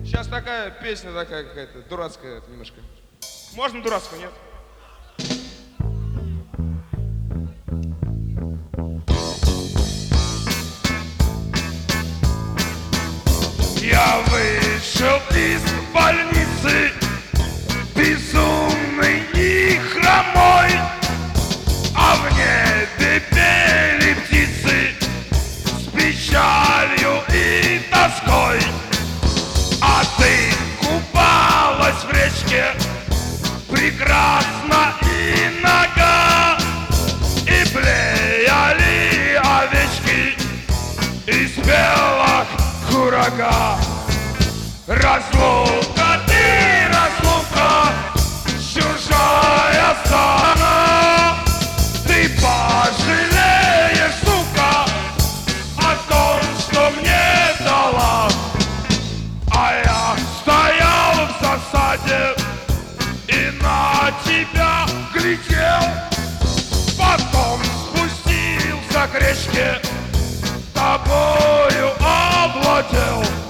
Сейчас такая песня такая какая-то, дурацкая немножко. Можно дурацкую, нет? Я вышел из больницы, безумный и хромой, а в небе пели птицы с печалью и тоской. А ты купалась в речке, прекрасна и нога, и блеяли овечки из белых курага. Разлука ты, разлука, чужая страна, ты пожалеешь, сука, о том, что мне дала. А я стоял в засаде и на тебя глядел, потом спустился к речке, тобою овладел.